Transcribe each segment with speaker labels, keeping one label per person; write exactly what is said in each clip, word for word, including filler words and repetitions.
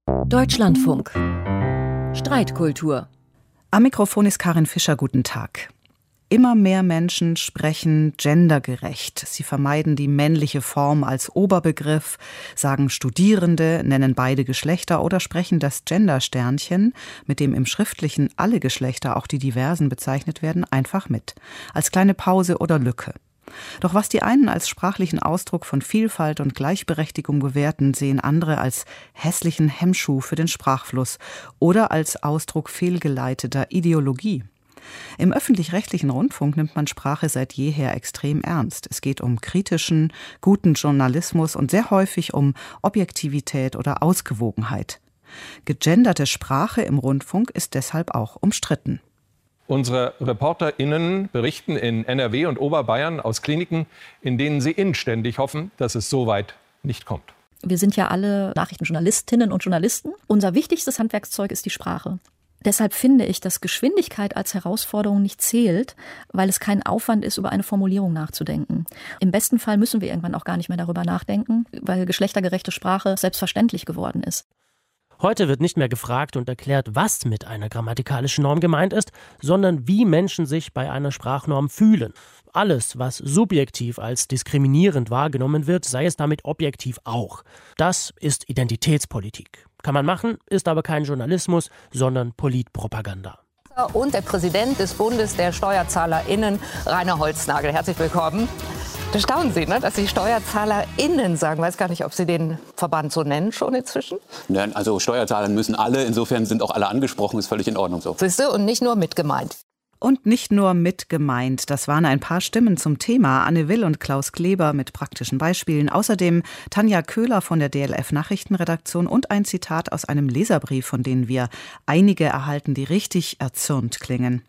Speaker 1: Deutschlandfunk. Streitkultur.
Speaker 2: Am Mikrofon ist Karin Fischer. Guten Tag. Immer mehr Menschen sprechen gendergerecht. Sie vermeiden die männliche Form als Oberbegriff, sagen Studierende, nennen beide Geschlechter oder sprechen das Gendersternchen, mit dem im Schriftlichen alle Geschlechter, auch die diversen, bezeichnet werden, einfach mit. Als kleine Pause oder Lücke. Doch was die einen als sprachlichen Ausdruck von Vielfalt und Gleichberechtigung bewerten, sehen andere als hässlichen Hemmschuh für den Sprachfluss oder als Ausdruck fehlgeleiteter Ideologie. Im öffentlich-rechtlichen Rundfunk nimmt man Sprache seit jeher extrem ernst. Es geht um kritischen, guten Journalismus und sehr häufig um Objektivität oder Ausgewogenheit. Gegenderte Sprache im Rundfunk ist deshalb auch umstritten.
Speaker 3: Unsere ReporterInnen berichten in N R W und Oberbayern aus Kliniken, in denen sie inständig hoffen, dass es so weit nicht kommt.
Speaker 4: Wir sind ja alle Nachrichtenjournalistinnen und Journalisten. Unser wichtigstes Handwerkszeug ist die Sprache. Deshalb finde ich, dass Geschwindigkeit als Herausforderung nicht zählt, weil es kein Aufwand ist, über eine Formulierung nachzudenken. Im besten Fall müssen wir irgendwann auch gar nicht mehr darüber nachdenken, weil geschlechtergerechte Sprache selbstverständlich geworden ist.
Speaker 5: Heute wird nicht mehr gefragt und erklärt, was mit einer grammatikalischen Norm gemeint ist, sondern wie Menschen sich bei einer Sprachnorm fühlen. Alles, was subjektiv als diskriminierend wahrgenommen wird, sei es damit objektiv auch. Das ist Identitätspolitik. Kann man machen, ist aber kein Journalismus, sondern Politpropaganda.
Speaker 6: Und der Präsident des Bundes der SteuerzahlerInnen, Rainer Holznagel. Herzlich willkommen. Da staunen Sie, ne, dass Sie SteuerzahlerInnen sagen. Ich weiß gar nicht, ob Sie den Verband so nennen schon inzwischen.
Speaker 7: Nein, also Steuerzahler müssen alle. Insofern sind auch alle angesprochen. Ist völlig in Ordnung so.
Speaker 6: Siehst du, und nicht nur mit gemeint.
Speaker 2: Und nicht nur mit gemeint. Das waren ein paar Stimmen zum Thema. Anne Will und Klaus Kleber mit praktischen Beispielen. Außerdem Tanja Köhler von der D L F-Nachrichtenredaktion und ein Zitat aus einem Leserbrief, von denen wir einige erhalten, die richtig erzürnt klingen.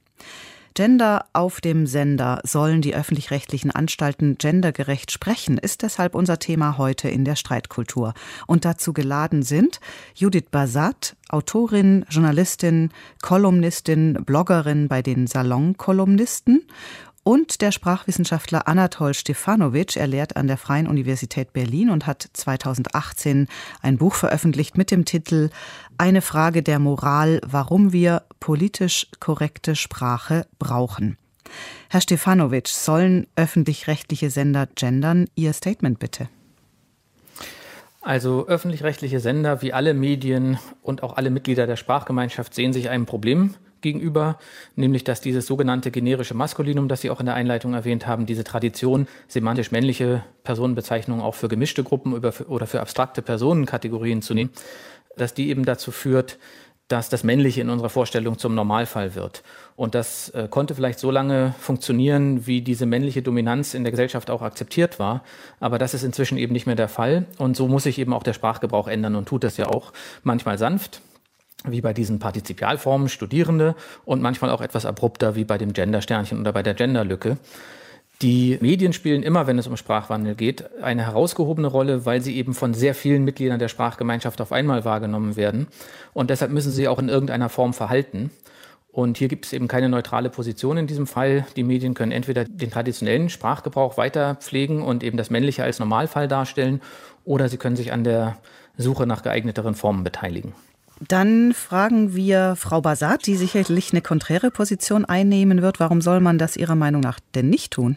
Speaker 2: Gender auf dem Sender. Sollen die öffentlich-rechtlichen Anstalten gendergerecht sprechen, ist deshalb unser Thema heute in der Streitkultur. Und dazu geladen sind Judith Basat, Autorin, Journalistin, Kolumnistin, Bloggerin bei den Salon-Kolumnisten, und der Sprachwissenschaftler Anatol Stefanovic. Er lehrt an der Freien Universität Berlin und hat zweitausendachtzehn ein Buch veröffentlicht mit dem Titel Eine Frage der Moral, warum wir politisch korrekte Sprache brauchen. Herr Stefanovic, sollen öffentlich-rechtliche Sender gendern? Ihr Statement bitte.
Speaker 8: Also öffentlich-rechtliche Sender wie alle Medien und auch alle Mitglieder der Sprachgemeinschaft sehen sich einem Problem gegenüber, nämlich dass dieses sogenannte generische Maskulinum, das Sie auch in der Einleitung erwähnt haben, diese Tradition, semantisch männliche Personenbezeichnungen auch für gemischte Gruppen oder für abstrakte Personenkategorien zu nehmen, dass die eben dazu führt, dass das Männliche in unserer Vorstellung zum Normalfall wird. Und das äh, konnte vielleicht so lange funktionieren, wie diese männliche Dominanz in der Gesellschaft auch akzeptiert war. Aber das ist inzwischen eben nicht mehr der Fall. Und so muss sich eben auch der Sprachgebrauch ändern und tut das ja auch manchmal sanft, wie bei diesen Partizipialformen Studierende, und manchmal auch etwas abrupter, wie bei dem Gendersternchen oder bei der Genderlücke. Die Medien spielen immer, wenn es um Sprachwandel geht, eine herausgehobene Rolle, weil sie eben von sehr vielen Mitgliedern der Sprachgemeinschaft auf einmal wahrgenommen werden. Und deshalb müssen sie auch in irgendeiner Form verhalten. Und hier gibt es eben keine neutrale Position in diesem Fall. Die Medien können entweder den traditionellen Sprachgebrauch weiter pflegen und eben das Männliche als Normalfall darstellen, oder sie können sich an der Suche nach geeigneteren Formen beteiligen.
Speaker 2: Dann fragen wir Frau Basat, die sicherlich eine konträre Position einnehmen wird. Warum soll man das Ihrer Meinung nach denn nicht tun?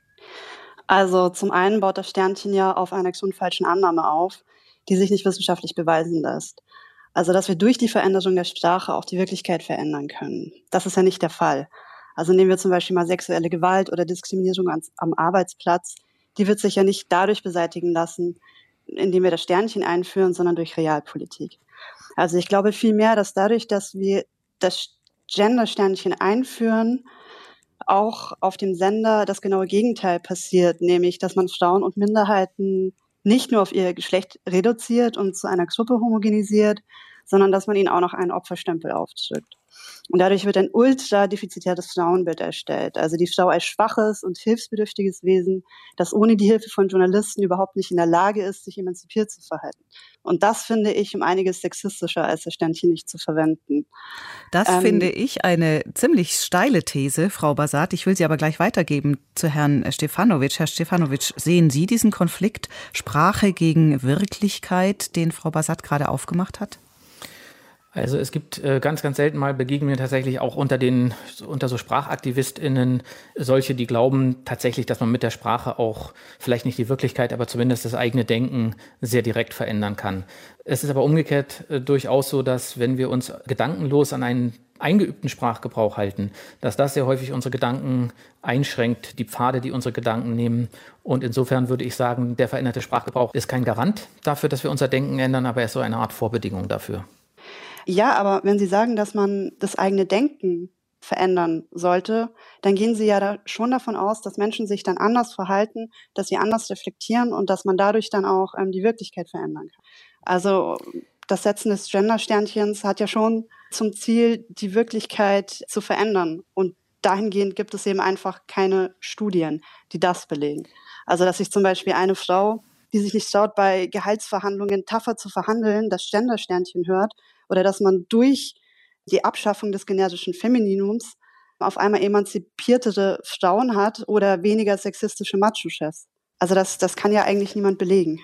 Speaker 9: Also zum einen baut das Sternchen ja auf einer falschen Annahme auf, die sich nicht wissenschaftlich beweisen lässt. Also dass wir durch die Veränderung der Sprache auch die Wirklichkeit verändern können. Das ist ja nicht der Fall. Also nehmen wir zum Beispiel mal sexuelle Gewalt oder Diskriminierung ans, am Arbeitsplatz. Die wird sich ja nicht dadurch beseitigen lassen, indem wir das Sternchen einführen, sondern durch Realpolitik. Also ich glaube vielmehr, dass dadurch, dass wir das Gender-Sternchen einführen, auch auf dem Sender das genaue Gegenteil passiert, nämlich dass man Frauen und Minderheiten nicht nur auf ihr Geschlecht reduziert und zu einer Gruppe homogenisiert, sondern dass man ihnen auch noch einen Opferstempel aufdrückt. Und dadurch wird ein ultra defizitäres Frauenbild erstellt. Also die Frau als schwaches und hilfsbedürftiges Wesen, das ohne die Hilfe von Journalisten überhaupt nicht in der Lage ist, sich emanzipiert zu verhalten. Und das finde ich um einiges sexistischer, als das Sternchen nicht zu verwenden.
Speaker 2: Das
Speaker 9: ähm,
Speaker 2: finde ich eine ziemlich steile These, Frau Basat. Ich will sie aber gleich weitergeben zu Herrn Stefanovic. Herr Stefanovic, sehen Sie diesen Konflikt Sprache gegen Wirklichkeit, den Frau Basat gerade aufgemacht hat?
Speaker 8: Also es gibt äh, ganz, ganz selten mal begegnen mir tatsächlich auch unter den unter so SprachaktivistInnen solche, die glauben tatsächlich, dass man mit der Sprache auch vielleicht nicht die Wirklichkeit, aber zumindest das eigene Denken sehr direkt verändern kann. Es ist aber umgekehrt äh, durchaus so, dass wenn wir uns gedankenlos an einen eingeübten Sprachgebrauch halten, dass das sehr häufig unsere Gedanken einschränkt, die Pfade, die unsere Gedanken nehmen. Und insofern würde ich sagen, der veränderte Sprachgebrauch ist kein Garant dafür, dass wir unser Denken ändern, aber er ist so eine Art Vorbedingung dafür.
Speaker 9: Ja, aber wenn Sie sagen, dass man das eigene Denken verändern sollte, dann gehen Sie ja da schon davon aus, dass Menschen sich dann anders verhalten, dass sie anders reflektieren und dass man dadurch dann auch ähm, die Wirklichkeit verändern kann. Also das Setzen des Gender-Sternchens hat ja schon zum Ziel, die Wirklichkeit zu verändern. Und dahingehend gibt es eben einfach keine Studien, die das belegen. Also dass sich zum Beispiel eine Frau, die sich nicht traut, bei Gehaltsverhandlungen tougher zu verhandeln, das Gender-Sternchen hört, oder dass man durch die Abschaffung des generischen Femininums auf einmal emanzipiertere Frauen hat oder weniger sexistische Macho-Chefs. Also das, das kann ja eigentlich niemand belegen.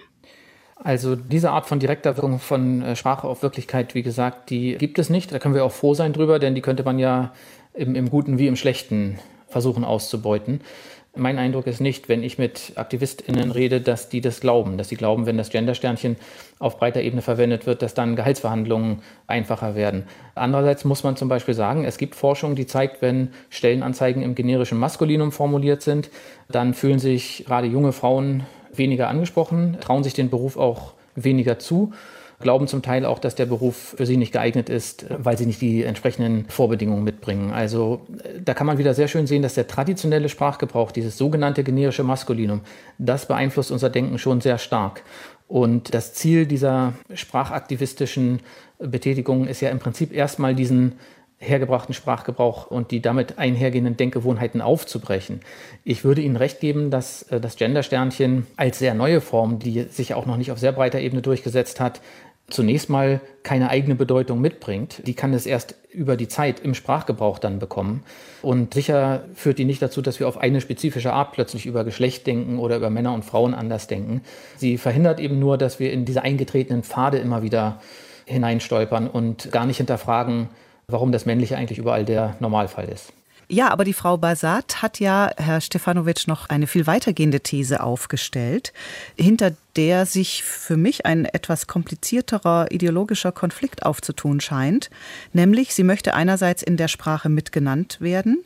Speaker 8: Also diese Art von direkter Wirkung von Sprache auf Wirklichkeit, wie gesagt, die gibt es nicht. Da können wir auch froh sein drüber, denn die könnte man ja im, im Guten wie im Schlechten versuchen auszubeuten. Mein Eindruck ist nicht, wenn ich mit AktivistInnen rede, dass die das glauben, dass sie glauben, wenn das Gender-Sternchen auf breiter Ebene verwendet wird, dass dann Gehaltsverhandlungen einfacher werden. Andererseits muss man zum Beispiel sagen, es gibt Forschung, die zeigt, wenn Stellenanzeigen im generischen Maskulinum formuliert sind, dann fühlen sich gerade junge Frauen weniger angesprochen, trauen sich den Beruf auch weniger zu, glauben zum Teil auch, dass der Beruf für sie nicht geeignet ist, weil sie nicht die entsprechenden Vorbedingungen mitbringen. Also da kann man wieder sehr schön sehen, dass der traditionelle Sprachgebrauch, dieses sogenannte generische Maskulinum, das beeinflusst unser Denken schon sehr stark. Und das Ziel dieser sprachaktivistischen Betätigung ist ja im Prinzip erstmal diesen hergebrachten Sprachgebrauch und die damit einhergehenden Denkgewohnheiten aufzubrechen. Ich würde Ihnen recht geben, dass das Gender-Sternchen als sehr neue Form, die sich auch noch nicht auf sehr breiter Ebene durchgesetzt hat, zunächst mal keine eigene Bedeutung mitbringt. Die kann es erst über die Zeit im Sprachgebrauch dann bekommen. Und sicher führt die nicht dazu, dass wir auf eine spezifische Art plötzlich über Geschlecht denken oder über Männer und Frauen anders denken. Sie verhindert eben nur, dass wir in diese eingetretenen Pfade immer wieder hineinstolpern und gar nicht hinterfragen, warum das Männliche eigentlich überall der Normalfall ist.
Speaker 2: Ja, aber die Frau Bazat hat ja, Herr Stefanovic, noch eine viel weitergehende These aufgestellt, hinter der sich für mich ein etwas komplizierterer ideologischer Konflikt aufzutun scheint. Nämlich, sie möchte einerseits in der Sprache mitgenannt werden.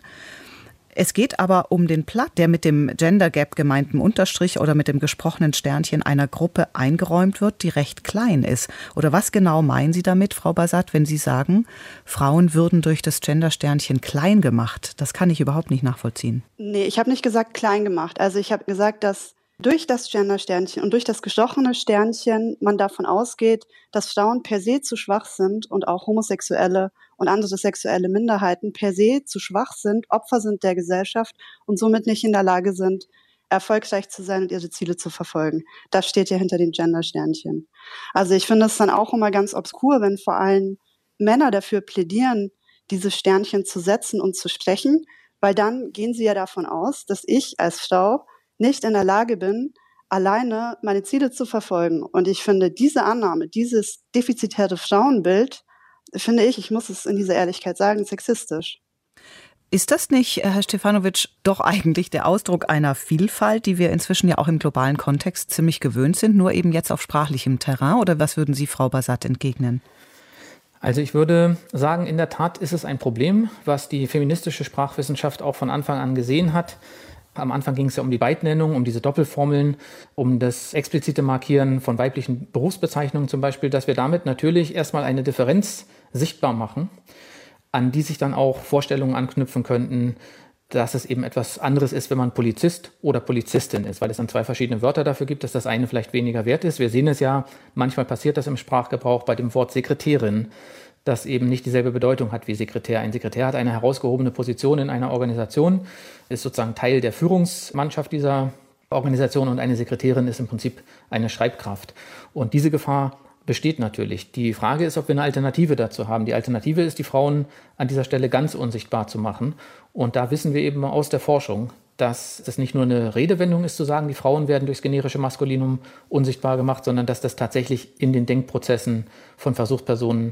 Speaker 2: Es geht aber um den Platt, der mit dem Gender Gap gemeinten Unterstrich oder mit dem gesprochenen Sternchen einer Gruppe eingeräumt wird, die recht klein ist. Oder was genau meinen Sie damit, Frau Bazat, wenn Sie sagen, Frauen würden durch das Gender-Sternchen klein gemacht? Das kann ich überhaupt nicht nachvollziehen.
Speaker 9: Nee, ich habe nicht gesagt klein gemacht. Also ich habe gesagt, dass durch das Gender-Sternchen und durch das gesprochene Sternchen man davon ausgeht, dass Frauen per se zu schwach sind und auch Homosexuelle und andere sexuelle Minderheiten per se zu schwach sind, Opfer sind der Gesellschaft und somit nicht in der Lage sind, erfolgreich zu sein und ihre Ziele zu verfolgen. Das steht ja hinter dem Gender-Sternchen. Also ich finde es dann auch immer ganz obskur, wenn vor allem Männer dafür plädieren, dieses Sternchen zu setzen und zu sprechen, weil dann gehen sie ja davon aus, dass ich als Frau nicht in der Lage bin, alleine meine Ziele zu verfolgen. Und ich finde, diese Annahme, dieses defizitäre Frauenbild, finde ich, ich muss es in dieser Ehrlichkeit sagen, sexistisch.
Speaker 2: Ist das nicht, Herr Stefanovic, doch eigentlich der Ausdruck einer Vielfalt, die wir inzwischen ja auch im globalen Kontext ziemlich gewöhnt sind, nur eben jetzt auf sprachlichem Terrain? Oder was würden Sie, Frau Bazat, entgegnen?
Speaker 8: Also ich würde sagen, in der Tat ist es ein Problem, was die feministische Sprachwissenschaft auch von Anfang an gesehen hat. Am Anfang ging es ja um die Beidnennung, um diese Doppelformeln, um das explizite Markieren von weiblichen Berufsbezeichnungen zum Beispiel, dass wir damit natürlich erstmal eine Differenz sichtbar machen, an die sich dann auch Vorstellungen anknüpfen könnten, dass es eben etwas anderes ist, wenn man Polizist oder Polizistin ist, weil es dann zwei verschiedene Wörter dafür gibt, dass das eine vielleicht weniger wert ist. Wir sehen es ja, manchmal passiert das im Sprachgebrauch bei dem Wort Sekretärin, das eben nicht dieselbe Bedeutung hat wie Sekretär. Ein Sekretär hat eine herausgehobene Position in einer Organisation, ist sozusagen Teil der Führungsmannschaft dieser Organisation und eine Sekretärin ist im Prinzip eine Schreibkraft. Und diese Gefahr besteht natürlich. Die Frage ist, ob wir eine Alternative dazu haben. Die Alternative ist, die Frauen an dieser Stelle ganz unsichtbar zu machen. Und da wissen wir eben aus der Forschung, dass das nicht nur eine Redewendung ist, zu sagen, die Frauen werden durchs generische Maskulinum unsichtbar gemacht, sondern dass das tatsächlich in den Denkprozessen von Versuchspersonen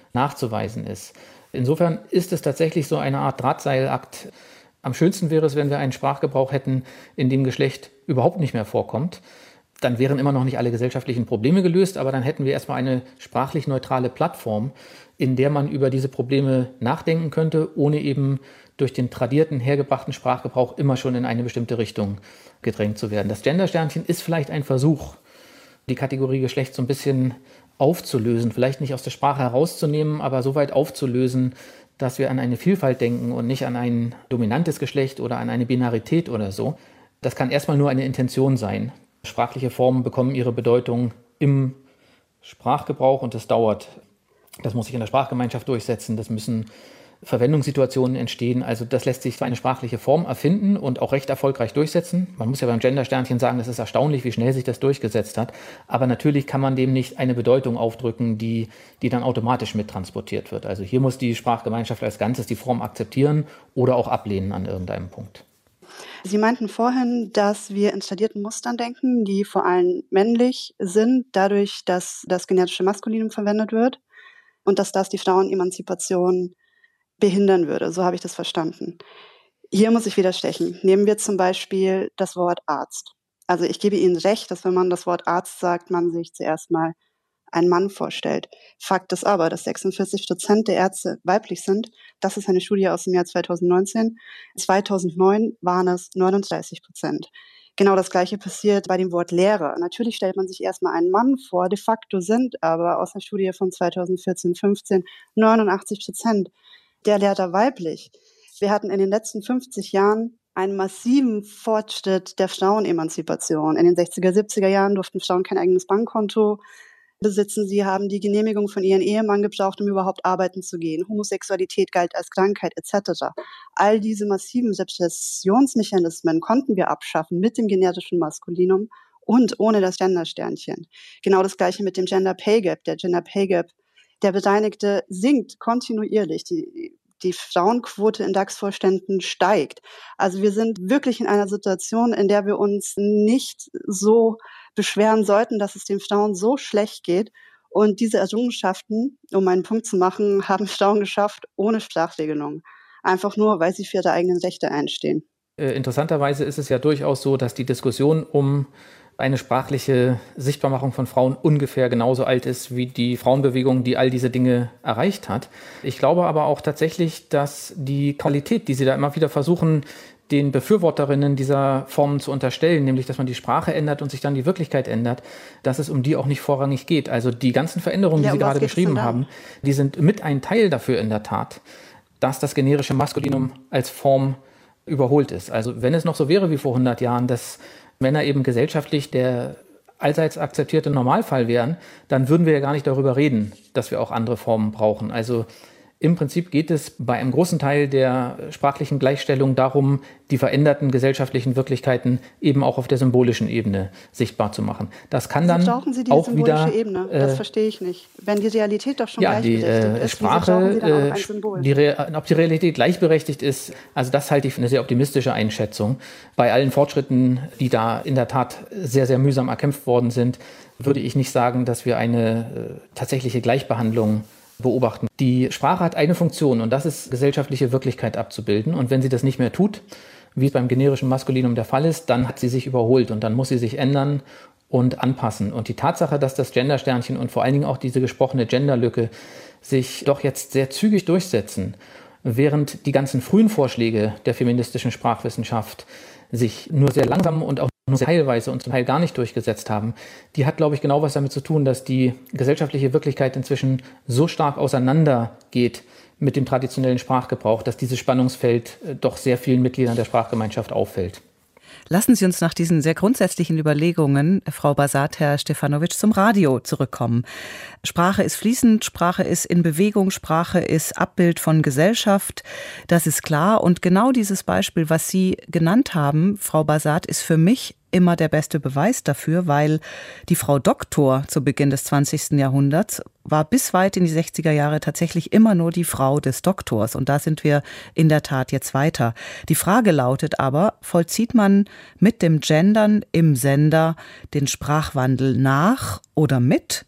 Speaker 8: nachzuweisen ist. Insofern ist es tatsächlich so eine Art Drahtseilakt. Am schönsten wäre es, wenn wir einen Sprachgebrauch hätten, in dem Geschlecht überhaupt nicht mehr vorkommt. Dann wären immer noch nicht alle gesellschaftlichen Probleme gelöst, aber dann hätten wir erstmal eine sprachlich neutrale Plattform, in der man über diese Probleme nachdenken könnte, ohne eben durch den tradierten, hergebrachten Sprachgebrauch immer schon in eine bestimmte Richtung gedrängt zu werden. Das Gendersternchen ist vielleicht ein Versuch, die Kategorie Geschlecht so ein bisschen aufzulösen, vielleicht nicht aus der Sprache herauszunehmen, aber so weit aufzulösen, dass wir an eine Vielfalt denken und nicht an ein dominantes Geschlecht oder an eine Binarität oder so. Das kann erstmal nur eine Intention sein. Sprachliche Formen bekommen ihre Bedeutung im Sprachgebrauch und das dauert. Das muss sich in der Sprachgemeinschaft durchsetzen, das müssen Verwendungssituationen entstehen. Also das lässt sich für eine sprachliche Form erfinden und auch recht erfolgreich durchsetzen. Man muss ja beim Gendersternchen sagen, das ist erstaunlich, wie schnell sich das durchgesetzt hat. Aber natürlich kann man dem nicht eine Bedeutung aufdrücken, die, die dann automatisch mittransportiert wird. Also hier muss die Sprachgemeinschaft als Ganzes die Form akzeptieren oder auch ablehnen an irgendeinem Punkt.
Speaker 9: Sie meinten vorhin, dass wir in tradierten Mustern denken, die vor allem männlich sind, dadurch, dass das generische Maskulinum verwendet wird und dass das die Frauenemanzipation behindern würde. So habe ich das verstanden. Hier muss ich widerstechen. Nehmen wir zum Beispiel das Wort Arzt. Also ich gebe Ihnen recht, dass wenn man das Wort Arzt sagt, man sich zuerst mal einen Mann vorstellt. Fakt ist aber, dass sechsundvierzig Prozent der Ärzte weiblich sind. Das ist eine Studie aus dem Jahr zweitausendneunzehn. zweitausendneun waren es neununddreißig Prozent. Genau das Gleiche passiert bei dem Wort Lehrer. Natürlich stellt man sich erstmal einen Mann vor, de facto sind aber aus der Studie von zweitausendvierzehn fünfzehn neunundachtzig Prozent der Lehrer weiblich. Wir hatten in den letzten fünfzig Jahren einen massiven Fortschritt der Frauenemanzipation. In den sechziger, siebziger Jahren durften Frauen kein eigenes Bankkonto besitzen. Sie haben die Genehmigung von ihrem Ehemann gebraucht, um überhaupt arbeiten zu gehen. Homosexualität galt als Krankheit et cetera. All diese massiven Repressionsmechanismen konnten wir abschaffen mit dem generischen Maskulinum und ohne das Gendersternchen. Genau das Gleiche mit dem Gender Pay Gap. Der Gender Pay Gap, der Beteiligte sinkt kontinuierlich. Die, die Frauenquote in DAX-Vorständen steigt. Also wir sind wirklich in einer Situation, in der wir uns nicht so beschweren sollten, dass es den Frauen so schlecht geht. Und diese Errungenschaften, um einen Punkt zu machen, haben Frauen geschafft ohne Sprachregelung. Einfach nur, weil sie für ihre eigenen Rechte einstehen.
Speaker 8: Äh, interessanterweise ist es ja durchaus so, dass die Diskussion um eine sprachliche Sichtbarmachung von Frauen ungefähr genauso alt ist wie die Frauenbewegung, die all diese Dinge erreicht hat. Ich glaube aber auch tatsächlich, dass die Qualität, die Sie da immer wieder versuchen, den Befürworterinnen dieser Formen zu unterstellen, nämlich dass man die Sprache ändert und sich dann die Wirklichkeit ändert, dass es um die auch nicht vorrangig geht. Also die ganzen Veränderungen,
Speaker 9: ja,
Speaker 8: die Sie gerade beschrieben haben, die sind mit ein Teil dafür in der Tat, dass das generische Maskulinum als Form überholt ist. Also wenn es noch so wäre wie vor hundert Jahren, dass Männer eben gesellschaftlich der allseits akzeptierte Normalfall wären, dann würden wir ja gar nicht darüber reden, dass wir auch andere Formen brauchen. Also im Prinzip geht es bei einem großen Teil der sprachlichen Gleichstellung darum, die veränderten gesellschaftlichen Wirklichkeiten eben auch auf der symbolischen Ebene sichtbar zu machen. Das kann dann
Speaker 9: brauchen Sie die
Speaker 8: auch
Speaker 9: symbolische
Speaker 8: wieder,
Speaker 9: Ebene?
Speaker 8: Äh,
Speaker 9: Das verstehe ich nicht. Wenn die Realität doch schon
Speaker 8: ja, die
Speaker 9: gleichberechtigt
Speaker 8: äh,
Speaker 9: ist,
Speaker 8: Sprache,
Speaker 9: wieso brauchen Sie dann auch ein
Speaker 8: äh,
Speaker 9: Symbol?
Speaker 8: die Re- ob die Realität gleichberechtigt ist, also das halte ich für eine sehr optimistische Einschätzung. Bei allen Fortschritten, die da in der Tat sehr, sehr mühsam erkämpft worden sind, würde ich nicht sagen, dass wir eine äh, tatsächliche Gleichbehandlung beobachten. Die Sprache hat eine Funktion und das ist, gesellschaftliche Wirklichkeit abzubilden. Und wenn sie das nicht mehr tut, wie es beim generischen Maskulinum der Fall ist, dann hat sie sich überholt und dann muss sie sich ändern und anpassen. Und die Tatsache, dass das Gendersternchen und vor allen Dingen auch diese gesprochene Genderlücke sich doch jetzt sehr zügig durchsetzen, während die ganzen frühen Vorschläge der feministischen Sprachwissenschaft sich nur sehr langsam und auch nur sehr teilweise und zum Teil gar nicht durchgesetzt haben, die hat, glaube ich, genau was damit zu tun, dass die gesellschaftliche Wirklichkeit inzwischen so stark auseinandergeht mit dem traditionellen Sprachgebrauch, dass dieses Spannungsfeld doch sehr vielen Mitgliedern der Sprachgemeinschaft auffällt.
Speaker 2: Lassen Sie uns nach diesen sehr grundsätzlichen Überlegungen, Frau Basat, Herr Stefanovic, zum Radio zurückkommen. Sprache ist fließend, Sprache ist in Bewegung, Sprache ist Abbild von Gesellschaft, das ist klar. Und genau dieses Beispiel, was Sie genannt haben, Frau Basat, ist für mich immer der beste Beweis dafür, weil die Frau Doktor zu Beginn des zwanzigsten Jahrhunderts war bis weit in die sechziger Jahre tatsächlich immer nur die Frau des Doktors. Und da sind wir in der Tat jetzt weiter. Die Frage lautet aber, vollzieht man mit dem Gendern im Sender den Sprachwandel nach oder mit?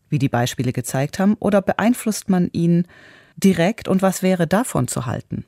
Speaker 2: wie die Beispiele gezeigt haben, oder beeinflusst man ihn direkt und was wäre davon zu halten?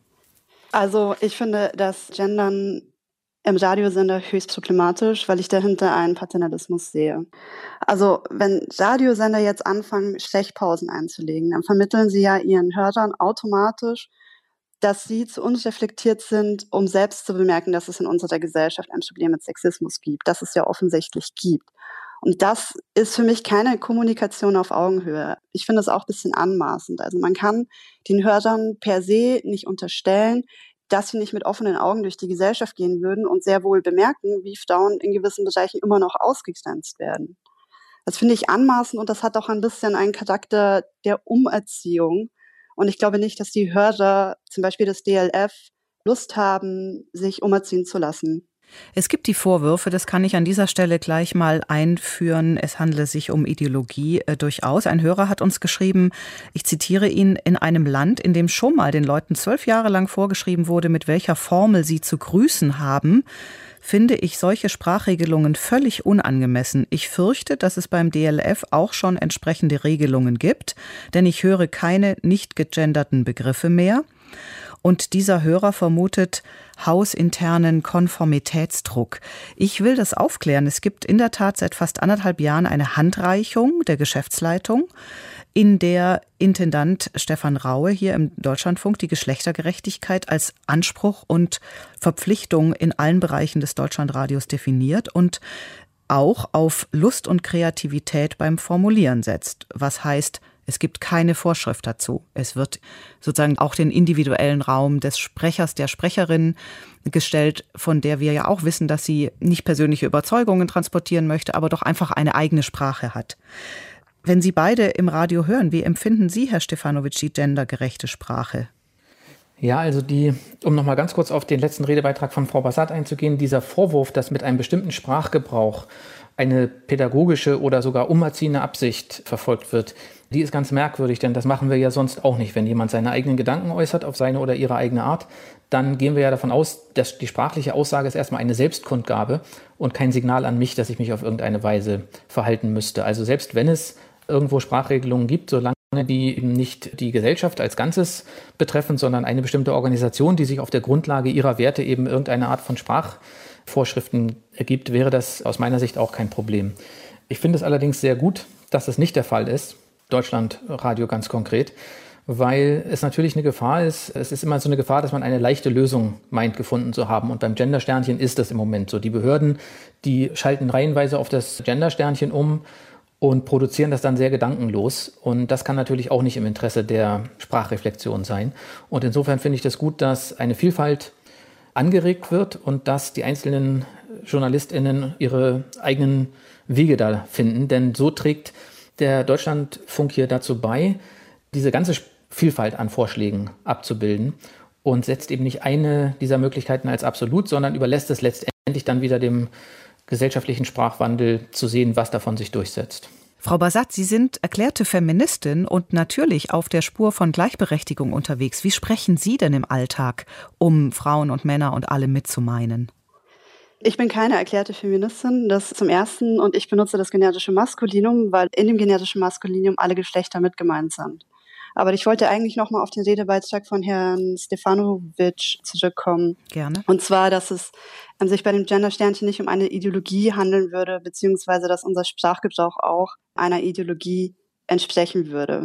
Speaker 9: Also ich finde das Gendern im Radiosender höchst problematisch, weil ich dahinter einen Paternalismus sehe. Also wenn Radiosender jetzt anfangen, Sprechpausen einzulegen, dann vermitteln sie ja ihren Hörern automatisch, dass sie zu unreflektiert sind, um selbst zu bemerken, dass es in unserer Gesellschaft ein Problem mit Sexismus gibt, dass es ja offensichtlich gibt. Und das ist für mich keine Kommunikation auf Augenhöhe. Ich finde es auch ein bisschen anmaßend. Also man kann den Hörern per se nicht unterstellen, dass sie nicht mit offenen Augen durch die Gesellschaft gehen würden und sehr wohl bemerken, wie Frauen in gewissen Bereichen immer noch ausgegrenzt werden. Das finde ich anmaßend und das hat auch ein bisschen einen Charakter der Umerziehung. Und ich glaube nicht, dass die Hörer, zum Beispiel des D L F, Lust haben, sich umerziehen zu lassen.
Speaker 2: Es gibt die Vorwürfe, das kann ich an dieser Stelle gleich mal einführen, es handele sich um Ideologie äh, durchaus. Ein Hörer hat uns geschrieben, ich zitiere ihn, in einem Land, in dem schon mal den Leuten zwölf Jahre lang vorgeschrieben wurde, mit welcher Formel sie zu grüßen haben, finde ich solche Sprachregelungen völlig unangemessen. Ich fürchte, dass es beim D L F auch schon entsprechende Regelungen gibt, denn ich höre keine nicht gegenderten Begriffe mehr. Und dieser Hörer vermutet hausinternen Konformitätsdruck. Ich will das aufklären. Es gibt in der Tat seit fast anderthalb Jahren eine Handreichung der Geschäftsleitung, in der Intendant Stefan Raue hier im Deutschlandfunk die Geschlechtergerechtigkeit als Anspruch und Verpflichtung in allen Bereichen des Deutschlandradios definiert und auch auf Lust und Kreativität beim Formulieren setzt. Was heißt, es gibt keine Vorschrift dazu. Es wird sozusagen auch den individuellen Raum des Sprechers, der Sprecherin gestellt, von der wir ja auch wissen, dass sie nicht persönliche Überzeugungen transportieren möchte, aber doch einfach eine eigene Sprache hat. Wenn Sie beide im Radio hören, wie empfinden Sie, Herr Stefanovic, die gendergerechte Sprache?
Speaker 8: Ja, also die, um noch mal ganz kurz auf den letzten Redebeitrag von Frau Bassat einzugehen, dieser Vorwurf, dass mit einem bestimmten Sprachgebrauch eine pädagogische oder sogar umerziehende Absicht verfolgt wird, die ist ganz merkwürdig, denn das machen wir ja sonst auch nicht. Wenn jemand seine eigenen Gedanken äußert auf seine oder ihre eigene Art, dann gehen wir ja davon aus, dass die sprachliche Aussage ist erstmal eine Selbstkundgabe und kein Signal an mich, dass ich mich auf irgendeine Weise verhalten müsste. Also selbst wenn es irgendwo Sprachregelungen gibt, solange die eben nicht die Gesellschaft als Ganzes betreffen, sondern eine bestimmte Organisation, die sich auf der Grundlage ihrer Werte eben irgendeine Art von Sprachvorschriften ergibt, wäre das aus meiner Sicht auch kein Problem. Ich finde es allerdings sehr gut, dass das nicht der Fall ist, Deutschlandradio ganz konkret, weil es natürlich eine Gefahr ist, es ist immer so eine Gefahr, dass man eine leichte Lösung meint, gefunden zu haben. Und beim Gendersternchen ist das im Moment so. Die Behörden, die schalten reihenweise auf das Gendersternchen um und produzieren das dann sehr gedankenlos. Und das kann natürlich auch nicht im Interesse der Sprachreflexion sein. Und insofern finde ich das gut, dass eine Vielfalt angeregt wird und dass die einzelnen JournalistInnen ihre eigenen Wege da finden. Denn so trägt der Deutschlandfunk hier dazu bei, diese ganze Vielfalt an Vorschlägen abzubilden und setzt eben nicht eine dieser Möglichkeiten als absolut, sondern überlässt es letztendlich dann wieder dem gesellschaftlichen Sprachwandel zu sehen, was davon sich durchsetzt.
Speaker 2: Frau Bassat, Sie sind erklärte Feministin und natürlich auf der Spur von Gleichberechtigung unterwegs. Wie sprechen Sie denn im Alltag, um Frauen und Männer und alle mitzumeinen?
Speaker 9: Ich bin keine erklärte Feministin, das zum Ersten, und ich benutze das generische Maskulinum, weil in dem generischen Maskulinum alle Geschlechter mit gemeint sind. Aber ich wollte eigentlich noch mal auf den Redebeitrag von Herrn Stefanovic zurückkommen.
Speaker 2: Gerne.
Speaker 9: Und zwar, dass es ähm, sich bei dem Gendersternchen nicht um eine Ideologie handeln würde, beziehungsweise dass unser Sprachgebrauch auch einer Ideologie entsprechen würde.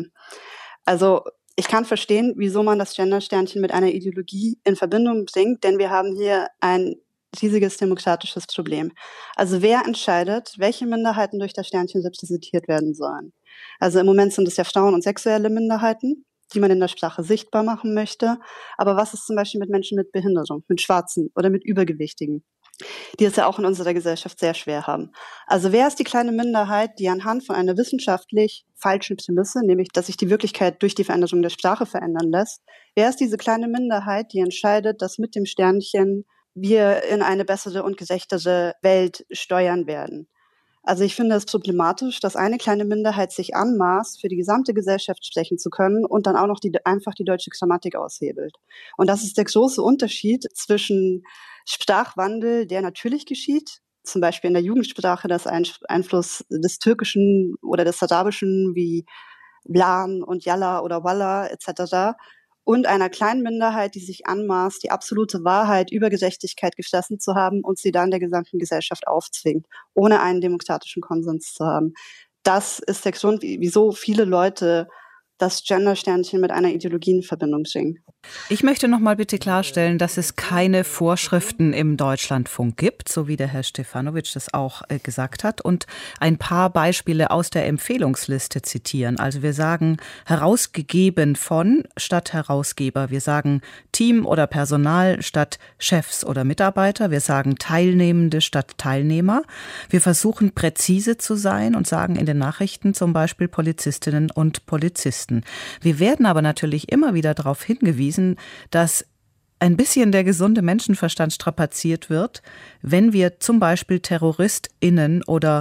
Speaker 9: Also ich kann verstehen, wieso man das Gendersternchen mit einer Ideologie in Verbindung bringt, denn wir haben hier ein riesiges demokratisches Problem. Also wer entscheidet, welche Minderheiten durch das Sternchen repräsentiert werden sollen? Also im Moment sind es ja Frauen und sexuelle Minderheiten, die man in der Sprache sichtbar machen möchte. Aber was ist zum Beispiel mit Menschen mit Behinderung, mit Schwarzen oder mit Übergewichtigen, die es ja auch in unserer Gesellschaft sehr schwer haben? Also wer ist die kleine Minderheit, die anhand von einer wissenschaftlich falschen Prämisse, nämlich dass sich die Wirklichkeit durch die Veränderung der Sprache verändern lässt, wer ist diese kleine Minderheit, die entscheidet, dass mit dem Sternchen wir in eine bessere und gerechtere Welt steuern werden? Also ich finde es problematisch, dass eine kleine Minderheit sich anmaßt, für die gesamte Gesellschaft sprechen zu können und dann auch noch die, einfach die deutsche Grammatik aushebelt. Und das ist der große Unterschied zwischen Sprachwandel, der natürlich geschieht, zum Beispiel in der Jugendsprache das Einfluss des Türkischen oder des Arabischen wie Blan und Yalla oder Walla et cetera und einer kleinen Minderheit, die sich anmaßt, die absolute Wahrheit über Gerechtigkeit gefressen zu haben und sie dann der gesamten Gesellschaft aufzwingt, ohne einen demokratischen Konsens zu haben. Das ist der Grund, wieso viele Leute das Gender-Sternchen mit einer Ideologie in Verbindung bringen.
Speaker 2: Ich möchte noch mal bitte klarstellen, dass es keine Vorschriften im Deutschlandfunk gibt, so wie der Herr Stefanovic das auch äh, gesagt hat, und ein paar Beispiele aus der Empfehlungsliste zitieren. Also wir sagen herausgegeben von statt Herausgeber. Wir sagen Team oder Personal statt Chefs oder Mitarbeiter. Wir sagen Teilnehmende statt Teilnehmer. Wir versuchen präzise zu sein und sagen in den Nachrichten zum Beispiel Polizistinnen und Polizisten. Wir werden aber natürlich immer wieder darauf hingewiesen, dass ein bisschen der gesunde Menschenverstand strapaziert wird, wenn wir zum Beispiel TerroristInnen oder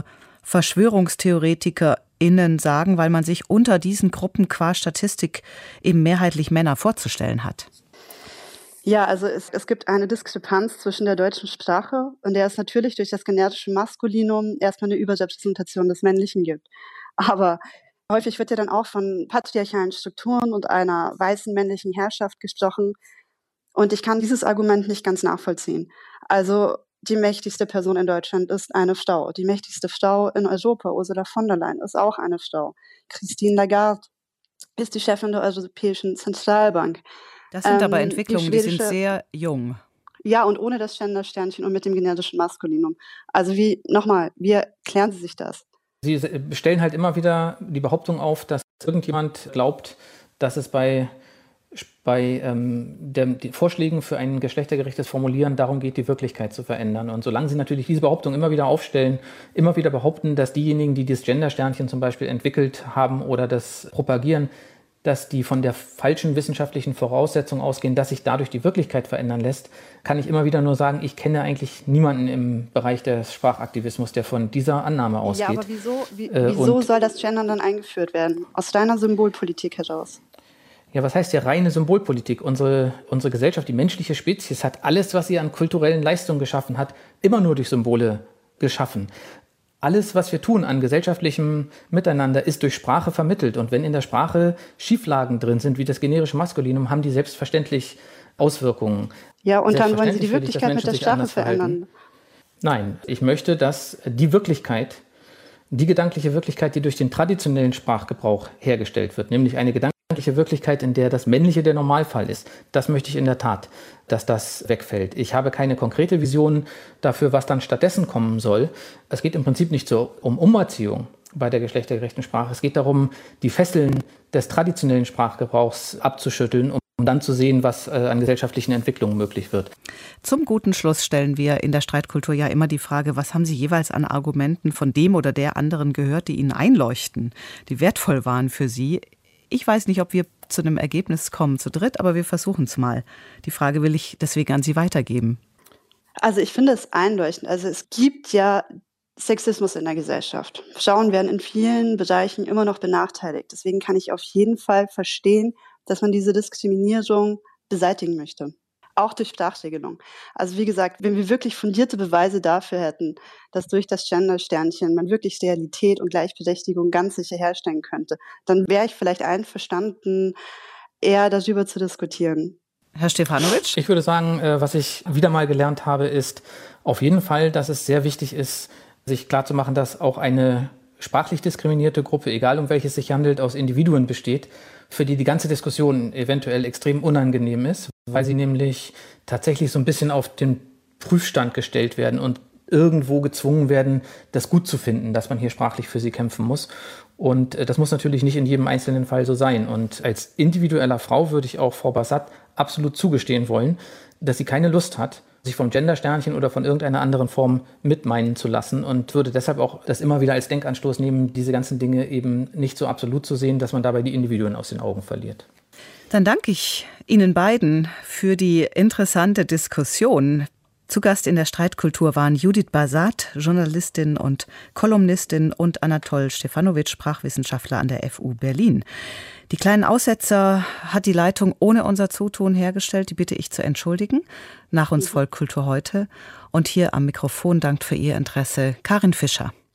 Speaker 2: VerschwörungstheoretikerInnen sagen, weil man sich unter diesen Gruppen qua Statistik eben mehrheitlich Männer vorzustellen hat.
Speaker 9: Ja, also es, es gibt eine Diskrepanz zwischen der deutschen Sprache, in der es natürlich durch das generische Maskulinum erstmal eine Überrepräsentation des Männlichen gibt. Aber häufig wird ja dann auch von patriarchalen Strukturen und einer weißen männlichen Herrschaft gesprochen. Und ich kann dieses Argument nicht ganz nachvollziehen. Also die mächtigste Person in Deutschland ist eine Frau. Die mächtigste Frau in Europa, Ursula von der Leyen, ist auch eine Frau. Christine Lagarde ist die Chefin der Europäischen Zentralbank.
Speaker 2: Das sind aber
Speaker 9: Ähm,
Speaker 2: Entwicklungen, die, die sind sehr jung.
Speaker 9: Ja, und ohne das Gender-Sternchen und mit dem generischen Maskulinum. Also wie, nochmal, wie erklären Sie sich das?
Speaker 8: Sie stellen halt immer wieder die Behauptung auf, dass irgendjemand glaubt, dass es bei, bei ähm, der, den Vorschlägen für ein geschlechtergerechtes Formulieren darum geht, die Wirklichkeit zu verändern. Und solange Sie natürlich diese Behauptung immer wieder aufstellen, immer wieder behaupten, dass diejenigen, die das Gender-Sternchen zum Beispiel entwickelt haben oder das propagieren, dass die von der falschen wissenschaftlichen Voraussetzung ausgehen, dass sich dadurch die Wirklichkeit verändern lässt, kann ich immer wieder nur sagen, ich kenne eigentlich niemanden im Bereich des Sprachaktivismus, der von dieser Annahme ausgeht.
Speaker 9: Ja, aber wieso, wie,
Speaker 8: äh,
Speaker 9: wieso soll das Gendern dann eingeführt werden? Aus deiner Symbolpolitik heraus?
Speaker 8: Ja, was heißt ja reine Symbolpolitik? Unsere, unsere Gesellschaft, die menschliche Spezies, hat alles, was sie an kulturellen Leistungen geschaffen hat, immer nur durch Symbole geschaffen. Alles, was wir tun an gesellschaftlichem Miteinander, ist durch Sprache vermittelt. Und wenn in der Sprache Schieflagen drin sind, wie das generische Maskulinum, haben die selbstverständlich Auswirkungen.
Speaker 9: Ja, und dann wollen Sie die Wirklichkeit mit der Sprache verändern.
Speaker 8: Nein, ich möchte, dass die Wirklichkeit, die gedankliche Wirklichkeit, die durch den traditionellen Sprachgebrauch hergestellt wird, nämlich eine gedankliche Wirklichkeit, in der das Männliche der Normalfall ist, das möchte ich in der Tat, dass das wegfällt. Ich habe keine konkrete Vision dafür, was dann stattdessen kommen soll. Es geht im Prinzip nicht so um Umerziehung bei der geschlechtergerechten Sprache. Es geht darum, die Fesseln des traditionellen Sprachgebrauchs abzuschütteln, um dann zu sehen, was äh, an gesellschaftlichen Entwicklungen möglich wird.
Speaker 2: Zum guten Schluss stellen wir in der Streitkultur ja immer die Frage, was haben Sie jeweils an Argumenten von dem oder der anderen gehört, die Ihnen einleuchten, die wertvoll waren für Sie? Ich weiß nicht, ob wir zu einem Ergebnis kommen zu dritt, aber wir versuchen es mal. Die Frage will ich deswegen an Sie weitergeben.
Speaker 9: Also ich finde es einleuchtend. Also es gibt ja Sexismus in der Gesellschaft. Frauen werden in vielen Bereichen immer noch benachteiligt. Deswegen kann ich auf jeden Fall verstehen, dass man diese Diskriminierung beseitigen möchte. Auch durch Sprachregelung. Also wie gesagt, wenn wir wirklich fundierte Beweise dafür hätten, dass durch das Gender-Sternchen man wirklich Realität und Gleichberechtigung ganz sicher herstellen könnte, dann wäre ich vielleicht einverstanden, eher darüber zu diskutieren.
Speaker 2: Herr Stefanovic?
Speaker 8: Ich würde sagen, was ich wieder mal gelernt habe, ist auf jeden Fall, dass es sehr wichtig ist, sich klarzumachen, dass auch eine sprachlich diskriminierte Gruppe, egal um welche es sich handelt, aus Individuen besteht, für die die ganze Diskussion eventuell extrem unangenehm ist, weil sie nämlich tatsächlich so ein bisschen auf den Prüfstand gestellt werden und irgendwo gezwungen werden, das gut zu finden, dass man hier sprachlich für sie kämpfen muss. Und das muss natürlich nicht in jedem einzelnen Fall so sein. Und als individueller Frau würde ich auch Frau Bassat absolut zugestehen wollen, dass sie keine Lust hat, sich vom Gender-Sternchen oder von irgendeiner anderen Form mitmeinen zu lassen und würde deshalb auch das immer wieder als Denkanstoß nehmen, diese ganzen Dinge eben nicht so absolut zu sehen, dass man dabei die Individuen aus den Augen verliert.
Speaker 2: Dann danke ich Ihnen beiden für die interessante Diskussion. Zu Gast in der Streitkultur waren Judith Basat, Journalistin und Kolumnistin, und Anatol Stefanovic, Sprachwissenschaftler an der F U Berlin. Die kleinen Aussetzer hat die Leitung ohne unser Zutun hergestellt. Die bitte ich zu entschuldigen. Nach uns folgt Kultur heute. Und hier am Mikrofon dankt für Ihr Interesse Karin Fischer.